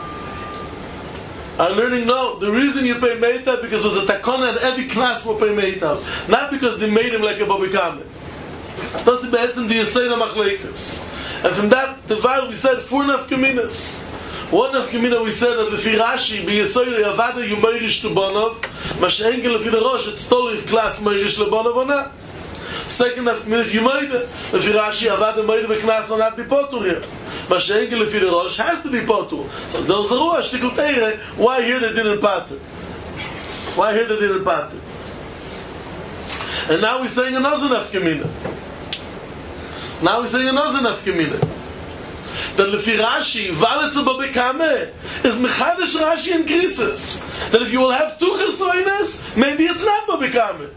are learning, no, the reason you pay meitav because it was a takona and every class will pay meitav. Not because they made him like a Bobby Kamen. That's the Be'etzim the Yisayna Machleikas. And from that, the Var we said, 4 nafkaminas. One nafkamina we said that Lefi Rashi, B'Yisayna Yavada you meirish to Bonov, Mash'engen Lefi the Rosh, it's totally if class meirish to Bonov or not. Second nafkamina if you meide, Lefi Rashi, Yavada meide B'Knas or not be potur here. Mash'engen Lefi the Rosh has to be potur. So those are Rosh, why here they didn't patur? Why here they didn't patur? And now we're saying another nafkamina. Now we're saying another nafkamina. That Lefi Rashi, Valitza Babekame, is Mechadish Rashi and Krisis. That if you will have two Chesoines, maybe it's not Babekame.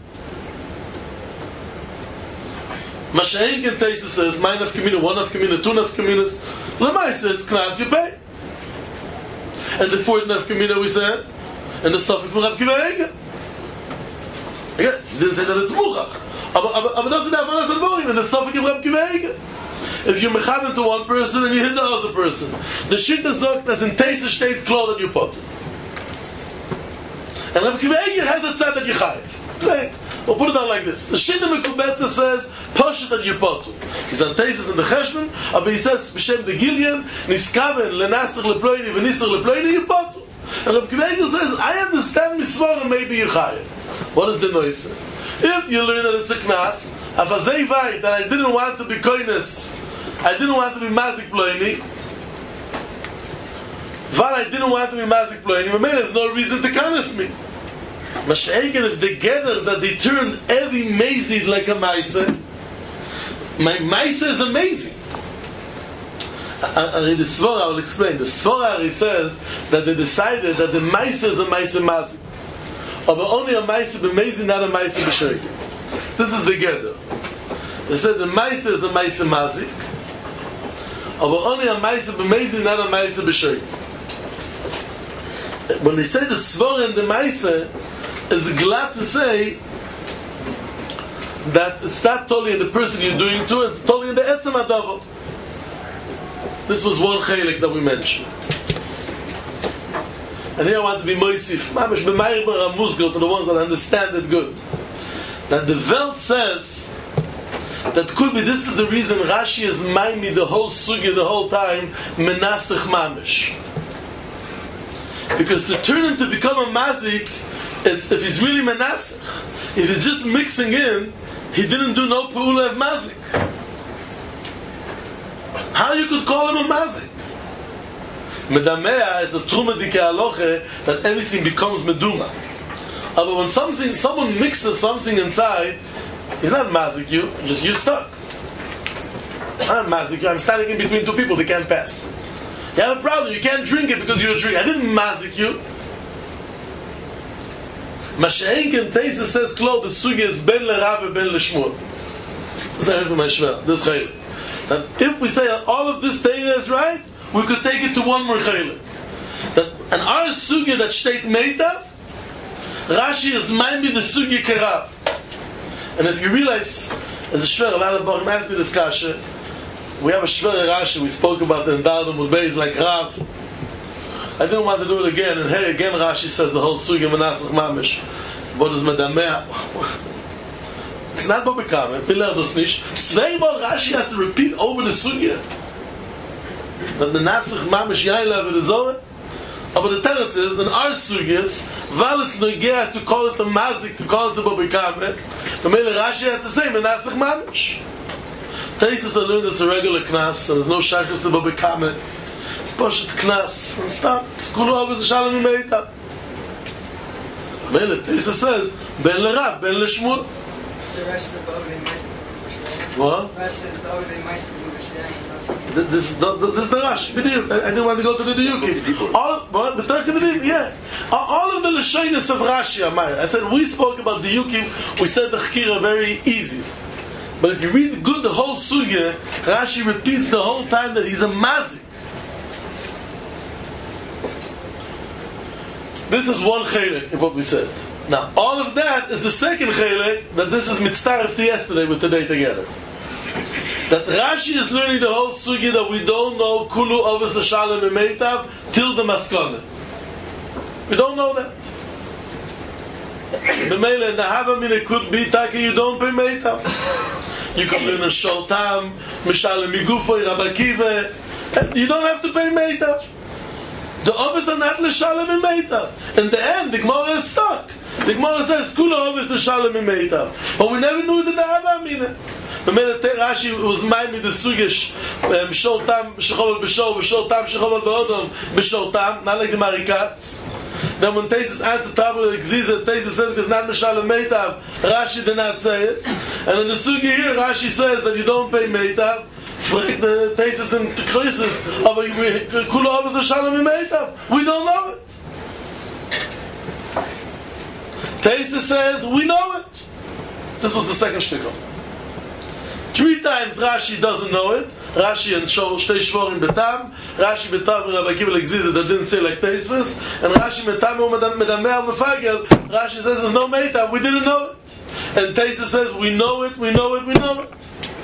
Masha'en and Teisa says, my nafkamina, one nafkamina, two nafkaminas, Lemaisa, it's Knas, you pay. And the fourth nafkamina we said, and the suffix from Rab Kiva Eiger. Again, didn't say that it's Muchach. But doesn't have one as a volume, and the suffix of Rab Kiva Eiger. If you're mechaben to one person and you hit the other person, the Shita sagt, as in Teisa steht klar that you put. And Rab Kiva Eiger has a tzad that you chayiv. Say, we'll put it down like this. The Shita Mekubetza says, Poshet that you put. He's on Teisas in the Cheshman, but he says, B'Shem de Gilyan, Niskaben, Lenasach Leploini, V'Nisach Leploini, you put. And Rab Kiva Eiger says, I understand Misvara, maybe you chayiv. What is the noise? If you learn that it's a Knas, Afazei Vai, that I didn't want to be koines, I didn't want to be mazik ploini. But I didn't want to be mazik ploini. But man, there's no reason to conness me. Masha'egen, if they gather that they turned every mazid like a maisa, my maisa is amazing. I read the Svara, I will explain. The Svara, he says that they decided that the maisa is a maisa mazik. But only a maisa b'mazid, not a maisa b'shoyim. This is the gather. They said the maisa is a maisa mazik. But only a Maisa b'mezid, not a Maisa b'shoy. When they say the Svara and the Maisa, is glad to say that it's not totally in the person you're doing to, it's totally in the Etzem HaDavar. This was one chelik that we mentioned. And here I want to be Moisif, Mamish b'mayir b'ramuzgal, to the ones that understand it good. That the Welt says, that could be, this is the reason Rashi is maimi the whole sugi the whole time, menasach mamish. Because to turn him to become a mazik, it's if he's really menasach. If he's just mixing in, he didn't do no peula of mazik. How you could call him a mazik? Medamea is a truma dike aloche that everything becomes meduma. But when someone mixes something inside, he's not mazik you, just you're stuck. I'm mazik you, I'm standing in between two people, they can't pass. You have a problem, you can't drink it because you're a drink. I didn't mazik you. Masha'enken Teisa says, Klo, the sugi is ben lerav and ben leshmur. This is not from my shver, this chayla. That if we say all of this Teira is right, we could take it to one more chayla. That an our sugi that steht meitav, Rashi is maybe the sugi kerav. And if you realize, as a shver, a lot of Baruch asked me this kasha, we have a shver Rashi, we spoke about the Endalda Mulbeis like Rav. I didn't want to do it again, and hey, again Rashi says the whole sugi menasach mamish. What is medamea? It's not Babekam, Piler dos Nish. Zweimal Rashi has to repeat over the sugi. That menasach mamish yain level is over. But the teretz is, in our sugyas, while it's nogeah to call it a mazik, to call it a babikame, the Mele Rashi has to say, menasach mamish. Taisus that learns it's a regular knas, and there's no shaykhs to become it. It's poshet knas, and stop. It's kulu avos l'shalom imeitav. Mele, Taisus says, ben l'Rav, ben l'Shmuel. What? This is the Rashi. I didn't want to go to the Diyukim. All of the Lashonis of Rashi, Amar. I said, we spoke about the Diyukim, we said the Chkira very easy. But if you read good the whole Sugya, Rashi repeats the whole time that he's a Mazik. This is one Chelek of what we said. Now, all of that is the second Chelek, that this is mitzaref to yesterday with today together. That Rashi is learning the whole sugi that we don't know kulu avos l'shalom imeitav till the maskana. We don't know that. The mele and the havamina could be taki you don't pay meitav. You could learn a shortam, mishalem migufoy, rabakive. You don't have to pay meitav. The avos are not l'shalom imeitav. In the end, the Gemara is stuck. The Gemara says kulu avos l'shalom imeitav, but we never knew that the havamina. The minute Rashi was made the sugish b'shol tam shechol b'shol tam shechol b'odom b'shol tam, not like the Marikats. Then when Taisus answered Tavu Gziza, Taisus said because not Mishalem Meitav, Rashi did not say it. And in the sugi here, Rashi says that you don't pay Meitav. The Taisus and Krisis of Kulu Avos L'Shalom Meitav. We don't know it. Taisus says we know it. This was the second shtickle. 3 times Rashi doesn't know it. Rashi and Shtei Shvorim Betam, Rashi Betam and Rabbi Akiva L'Gziza that didn't say like Teisvus, and Rashi Betam and Medameh Mefagel. Rashi says there's no Meitav, we didn't know it. And Teisvus says we know it, we know it, we know it.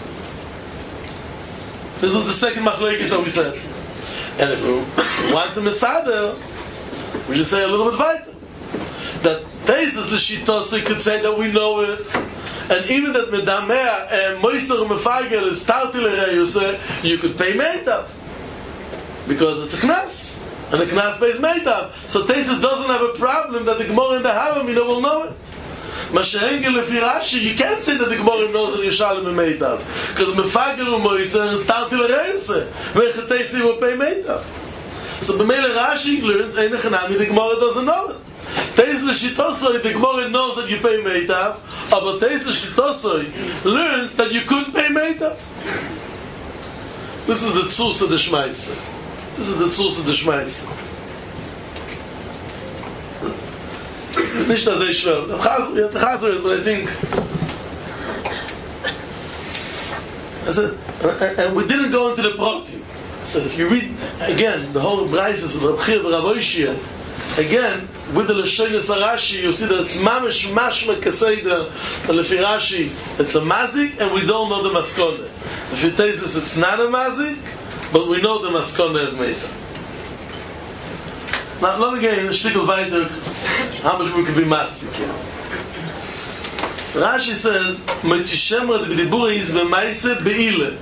This was the second machlekes that we said. And if we want to Mesader, we just say a little bit weiter. That Teisvus L'Shitosui could say that we know it. And even that Medameh and Moiser Mefagel is Tartil Reyuse, you could pay Meitav. Because it's a Knas. And the Knas pays Meitav. So Taisus doesn't have a problem that the Gemara in the Havamina will know it. Mashahengel Lefi Rashi, you can't say that the Gemara knows that Yishalem and Meitav. Because Mefagel and Moiser is Tartil Reyuse. Where Taisus will pay Meitav. So B'meile Rashi learns, the Gemara doesn't know it. Teis l'shitosoi, the Gemara knows that you pay meitav, but Teis l'shitosoi learns that you couldn't pay meitav. This is the tzuz of the Shmaisa. This is the tzuz of the Shmaisa. Nicht as I schwer. The Chazer is, but I think. I said, and we didn't go into the proti. I said, if you read again the whole Braises of Reb Chiya and Rav Oishia, again, with the Lashonis Rashi, you see that it's mamish mashma kaseider. The Lefi Rashi, it's a mazik, and we don't know the maskone. If it tells us it's not a mazik, but we know the maskone of Meita. Now, let me get in a shtickle weiter, how much we could be maspik here. Rashi says, Meitishemra de b'dibura is b'maise be'ile.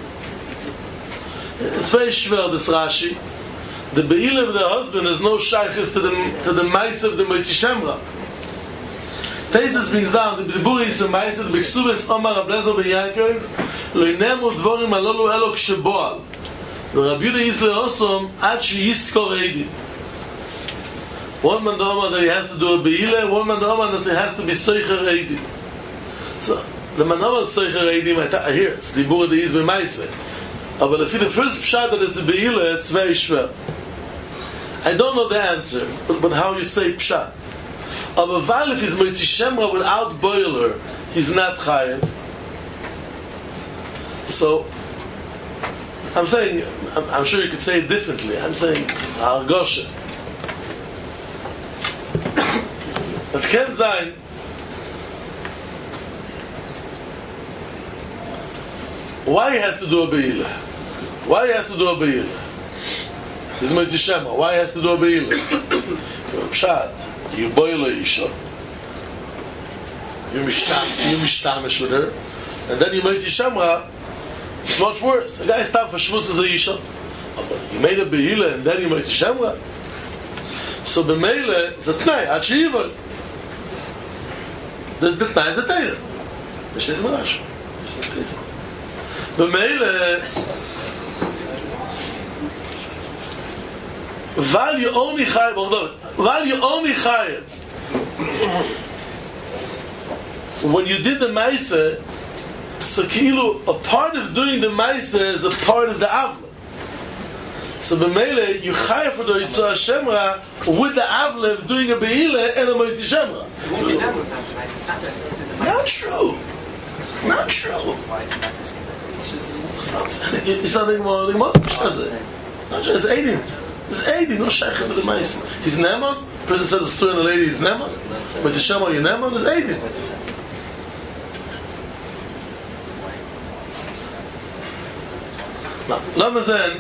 It's very shver, this Rashi. The Be'ila of the husband is no shaykhis to the mice of the Moitishemra. Taisus brings down the B'diburi is a mice of the B'ksubes Omar Ablezer B'Yankov Lo'inemu dvorim alolu elo k'sheboal Rabbi Yehuda is le'osom ad she'yiskor eidi. One man the Omar that he has to do a Be'ila, one man the Omar that he has to be Seicher eidi. So, the man Omar Seicher eidi, I hear it's the B'diburi that is b'maise. But if the first pshat that it's a Be'ila, it's very shver. I don't know the answer, but how you say pshat. But if he's Moitzi Shemra without boiler, he's not chayev. So, I'm saying, I'm sure you could say it differently. I'm saying, Argosha. But Ken Zayn, why he has to do a Be'ila? Why he has to do a Be'ila? He's Moitzi Shemra. Why he has to do a Be'ila? Pshat. You boil a Isha. You mishtamish with her. And then you Moitzi Shemra. It's much worse. A guy stopped for Shmutz as a Isha. You made a Be'ila and then you Moitzi Shemra. So B'meile, it's a Tnai. Ad she'ivol. There's the Tnai of the Teirah. The Shnei Marash. B'meile, while you only chayev, when you did the Maisa, so kilu, a part of doing the Maisa is a part of the Avla. So b'meile, you chayev for the Yitzhak Shemra with the Avla of doing a Be'ila and a Moiti Shemra. Not true. Not true. It's not anymore. It's Eidim. It's Eidim, no Shaykh to the Maisa. He's Neman. The person says a story and the lady is Neman. Moiti Shemra, you Neman, it's Eidim. Now, Lamazen,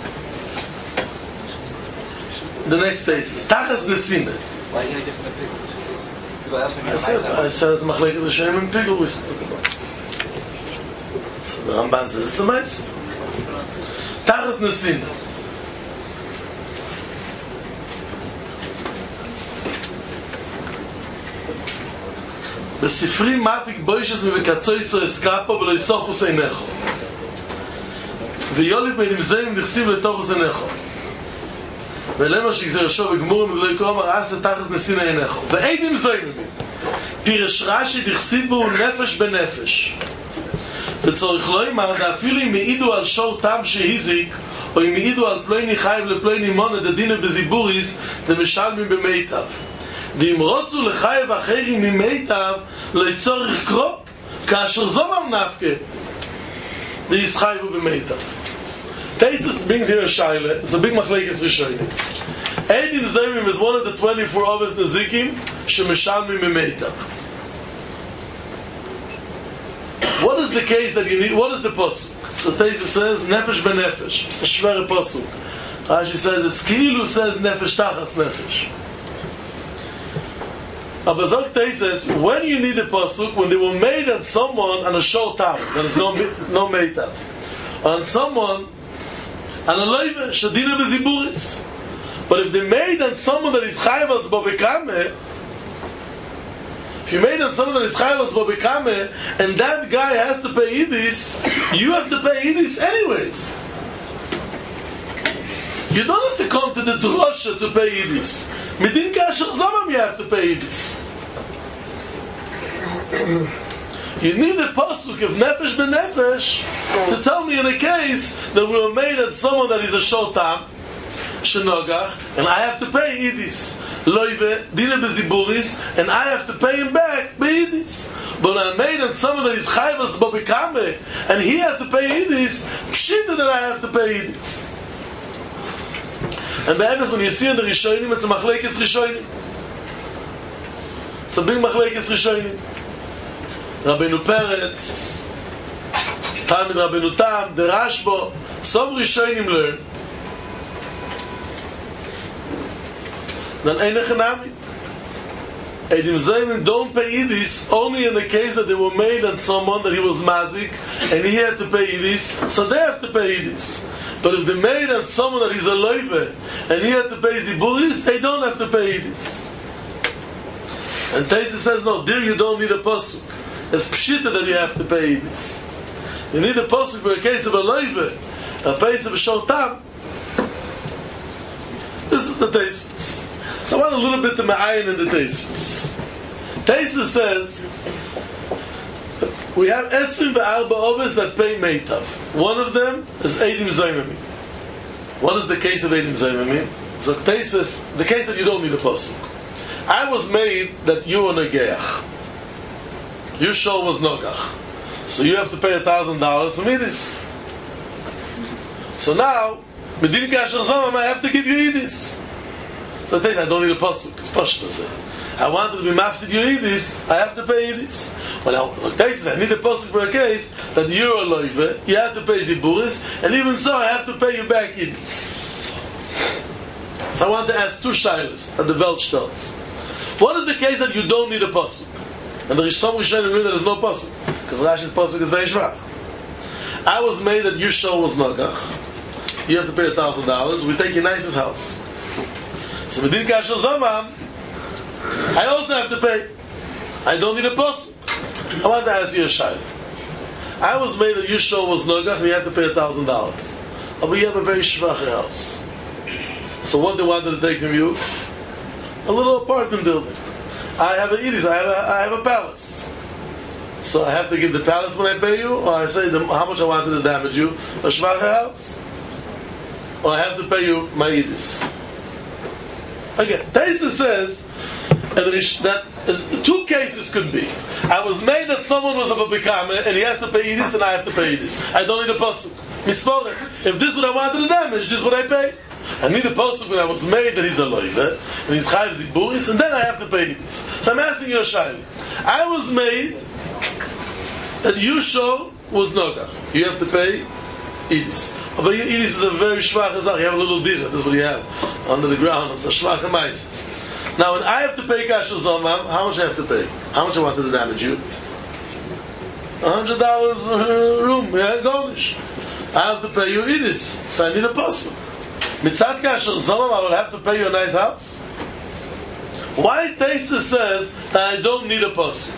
the next case is Tachas Nesine. Why is it different than Pigul? I said it's Machlekes Hashem and Pigul we spoke about. So the Ramban says it's a Maisa. Tachas Nesine. בספרי מתיק בוישס מבקצוי סו אסקאפו ולא יסוחו סיינחו ויוליף מנמזים נכסיב לתוכו סיינחו ולמה שגזר שוב וגמורים ולא יקרום הרעס לתחס נסין עיניכו ואידים זיינים פירש רשי דכסיב בו נפש בנפש וצורך לא אמר אפילו אם העידו על שור תם שהיזיק או אם העידו על פלויני חייב לפלויני מונה דדינה בזיבוריס דמשלמים במיטב ואם רוצו לחייב אחרים ממיטב לא יצורך קרוב כאשר זומם נפקה וישחייבו במיטב. Taisus brings here a shaila. It's a big machlekes rishonim. Eidim Zayimim is one of the 24 Ovis Nezikim Shemishalmim Memeitav. What is the case that you need? What is the pasuk? So Taisus says nefesh benefesh. It's a shver pasuk. Rashi says it's Kilu says nefesh tachas nefesh. Abazok Taisus, when you need the pasuk, when they were made on someone on a short time, there is no meitav, on someone. And a loive shadina beziburis. But if they made on someone that is chayav al zbobekame, if you made on someone that is chayav al zbobekame, and that guy has to pay idis, you have to pay idis anyways. You don't have to come to the drosha to pay idis. Midin kasher zamam you have to pay idis. You need the pasuk of nefesh benefesh to tell me in a case that we were made at someone that is a shotam, shenogach, and I have to pay idis, loive, dina beziburis, and I have to pay him back beidis. But I made at someone that is chayvas bobikame, and he had to pay idis, pshita that I have to pay idis. And be'emes, when you see in the Rishonim, it's a machlekes Rishonim. It's a big machlekes Rishonim. Rabbeinu Peretz, Talmid Rabbeinu Tam, the Rashbo, some Rishonim learn. Then Einechanami. Eidim Zayimim don't pay idis only in the case that they were made on someone that he was mazik and he had to pay idis, so they have to pay idis. But if they made on someone that is a loive and he had to pay ziburis, they don't have to pay idis. And Taisa says, no, there you don't need a pasuk. It's pshita that you have to pay this. You need a pasuk for a case of a loive, a case of a shortam. This is the Taisvus. So I want a little bit to ma'ayin in the Taisvus. Taisvus says we have esim ve'arba ovis that pay meitav. One of them is Eidim Zaymimim. What is the case of Eidim Zaymimim? So Taisvus, the case that you don't need a pasuk. I was made that you were negeach. Your show was nogach. So you have to pay $1,000 for me this. So now, Medin Kasher Zamam, I have to give you Yidis. So I don't need a pasuk. It's pashut. I wanted to be mafsid you Yidis, I have to pay Yidis. Well now, so I need a pasuk for a case that you're a loive, you have to pay Ziburis, and even so I have to pay you back Yidis. So I want to ask two shaylas at the Weltstotz. What is the case that you don't need a pasuk? And there is some Rishonim read that there is no pasuk, because Rashi's pasuk is very shvach. I was made that your show was nogach. You have to pay $1,000. We take your nicest house. So Medin Kasher Zamam, I also have to pay. I don't need a pasuk. I want to ask you a shayla. I was made that your show was nogach and you have to pay $1,000. But you have a very schwache house. So what they wanted to take from you? A little apartment building. I have an Edis, I have a palace. So I have to give the palace when I pay you? Or I say how much I wanted to damage you? A schwache house? Or I have to pay you my Edis? Again, Taisa says that two cases could be. I was made that someone was of a Bekame and he has to pay Edis and I have to pay Edis. I don't need a pasuk. Misvore. If this is what I wanted to damage, this is what I pay. I need a pasuk when I was made that he's a loive and he's chayiv ziburis, and then I have to pay Edis. So I'm asking you a shayla. I was made that your show was nogach. You have to pay Edis. But your Edis is a very schwache zach. You have a little dira. That's what you have under the ground. It's a schwache maisis. Now, when I have to pay kasher zomam, how much I have to pay? How much I wanted to damage you? $100 room. Yeah, garnish. I have to pay you Edis. So I need a pasuk. Mitzat kasher zomam, I will have to pay you a nice house. Why Taisa says that I don't need a pasuk?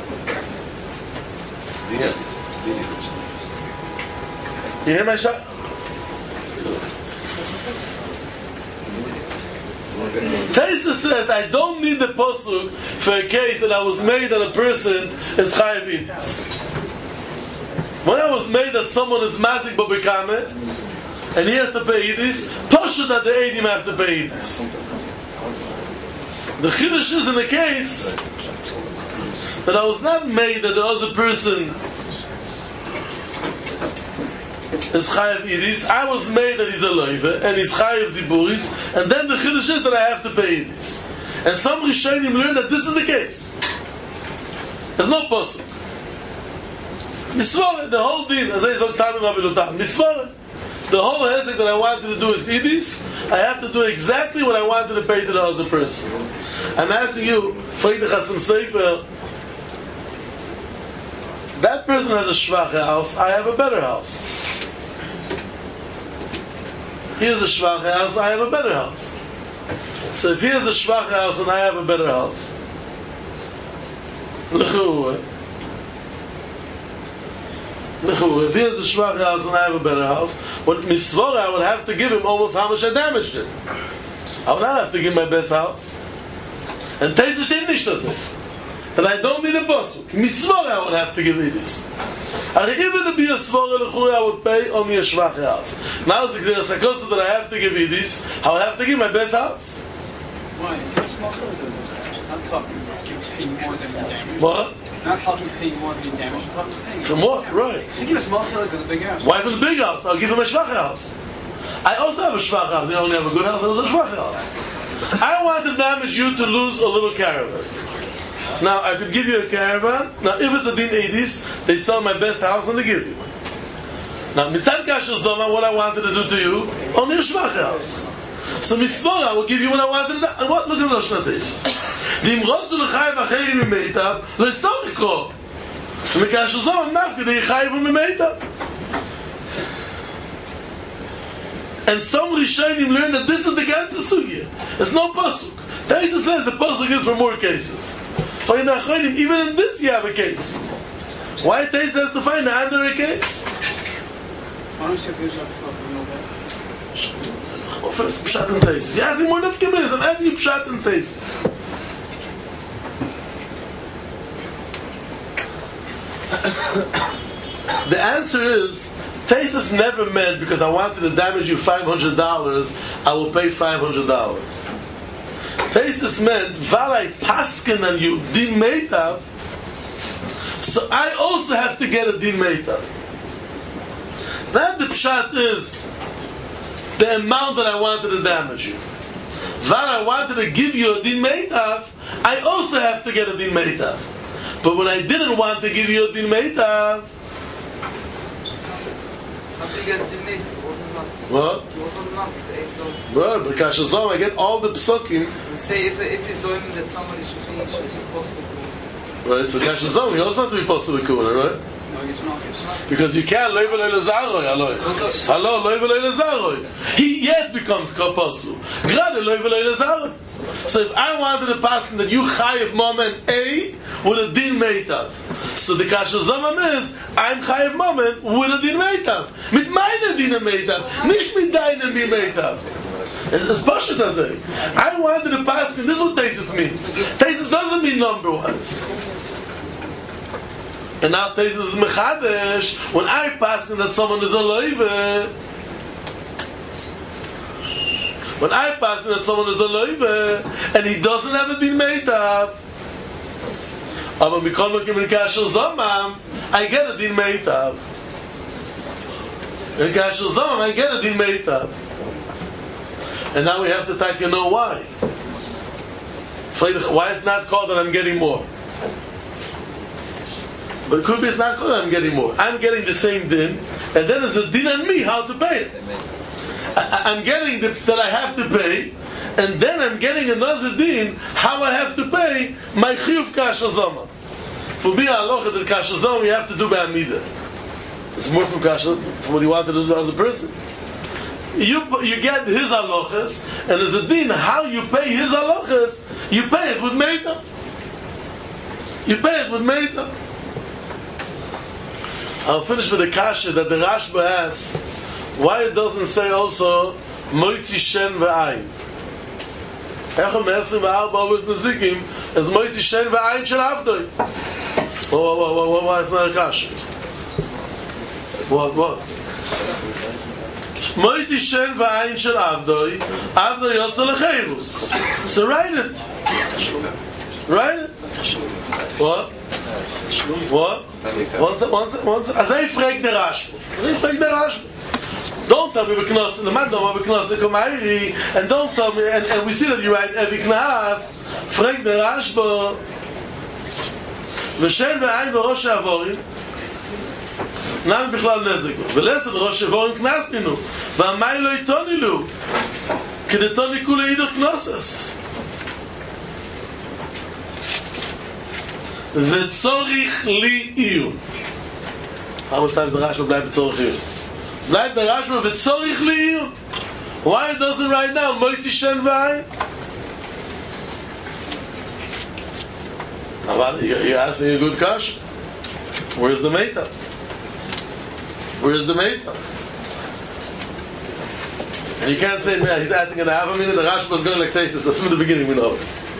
You hear my shot? Taisa says I don't need the pasuk for a case that I was made that a person is chayav Edis. When I was made that someone is mazik b'bekame and he has to pay Edis, pasha that the Eidim have to pay Edis. The chiddush is in the case that I was not made that the other person is chayav Edis. I was made that he's a loive and he's chayav ziburis, and then the chiddush is that I have to pay Edis. And some Rishonim learn that this is the case. There's no pasuk. Misvore, the whole din, as I said, Misvore, the whole hesek that I wanted to do is Edis. I have to do exactly what I wanted to pay to the other person. I'm asking you, that person has a schwache house, I have a better house. He has a schwache house, I have a better house. So if he has a schwache house and I have a better house, if he has a schwache house and I have a better house, what misvora I would have to give him almost how much I damaged him. I would not have to give him my best house. And Taisa steht nicht das. That I don't need a pasuk. Misvora I would have to give Edis. Even the be a svora lechui I would pay only a schwache house. Now the Sakosa that I have to give Edis, I would have to give my best house. Why? I'm talking paying more than damage. What? Not talking paying more than damage. I'm talking paying. From what? Right. So give a small chilek to the big house. Why for the big house? I'll give him a schwache house. I also have a schwache house. They only have a good house. I have a schwache house. I want to damage you to lose a little caravan. Now I could give you a caravan. Now if it's a din Edis, they sell my best house and they give you. Now mitzad kasher zoma, what I wanted to do to you, only a schwache house. So misvora, I will give you what I wanted to do. What? Look at Rosh Hashanah. Dim rotzu l'chayiv acherim mimeitav le'tzor ikro. Mikasher zoma nafke de yichayiv mimeitav. And some Rishonim learn that this is the ganze sugya. It's no pasuk. Taisa says the pasuk is for more cases. Even in this you have a case. Why Taisa has to find another case? First pshat and Taisis. You're asking more than 50 minutes. I'm asking you pshat and Taisis. The answer is Taisis never meant because I wanted to damage you $500, I will pay $500. Taisis meant Valai paskin on you din meitav, so I also have to get a din meitav. That the pshat is the amount that I wanted to damage you. Val I wanted to give you a din meitav, I also have to get a din meitav. But when I didn't want to give you a din meitav, what? Well, because I get all the psukim. We say if you saw him that somebody should be possible. Right, so Kashazom, you also have to be possible kuna, right? Because you can't level elazaroi, hello, level elazaroi. He yes becomes kapasu. Grade level elazaroi. So if I wanted to pass that you chayiv moment A with a din meitav, So the kasha zomam is, I'm chayev moment with a din meitav. Mit meine din meitav. Nicht mit deinem din meitav. It's Pashat Azay. I wanted to pass, and this is what Tesis means. Tesis doesn't mean number ones. And now Tesis is Mechadesh. When I pass that someone is a loive, when I pass that someone is a loive, and he doesn't have a din meitav, aber mikol nokim in kasher zomam, I get a din meitav. In kasher zomam, I get a din meitav. And now we have to take, you know why. Why it's not called that I'm getting more? But it could be it's not called that I'm getting more. I'm getting the same din, and then there's a din on me how to pay it. I'm getting that I have to pay, and then I'm getting another din how I have to pay my chiyuv kasher zoma. For me, halacha that kasher zoma you have to do by amida. It's more from kasher from what you wanted to do as a person. You get his halachas, and as a din how you pay his halachas, you pay it with meita. You pay it with meita. I'll finish with the kasha that the Rashba asks, why it doesn't say also moitzi shen ve'ayin. Echol me'esrim ve'arba obes nezikim as moitzi shen ve'ayin shel avdoi. Why it's not a kasha? What? Moitzi shen ve'ayin shel avdoi yotze lecheirus. So write it. Write it. What? Once. As I frag the Rashba. Don't tell me Beknos in the man, don't Beknos in Komairi, and don't tell me, and we see that you write every Knas, frag the Rashba, V'shen ve'ayin v'rosh ha'avorim, Nam bichlal nezek, V'lesed rosh ha'avorim knasninu, V'amai lo itonilu, Kedetoni kule idach Knosses. V'tzorich li iyun. How much times the Rashba bleibt v'tzorich iyun? Bleibt der Rashba v'tzorich li iyun. Why it doesn't write down moitzi shen v'ayin? You're asking a good question. Where's the meita? Where's the meita? And you can't say, man, he's asking an half a minute, the Rashba is going like Tesis. That's from the beginning we know it.